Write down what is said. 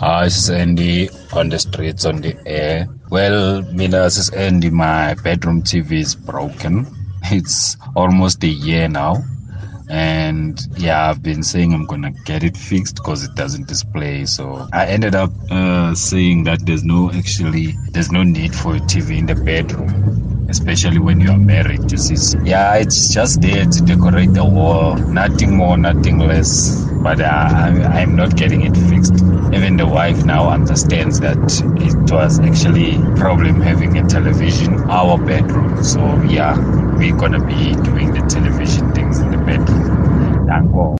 Hi, this is Andy on the streets on the air. Well, Mina, this is Andy. My bedroom TV is broken. It's almost a year now. And yeah, I've been saying I'm gonna get it fixed because it doesn't display. So I ended up saying that there's no need for a TV in the bedroom, especially when you are married. You see, yeah, it's just there to decorate the wall, nothing more, nothing less. But I'm not getting it fixed. Even the wife now understands that it was actually a problem having a television in our bedroom. So yeah, we're gonna be doing the television things in the bedroom. Thank God.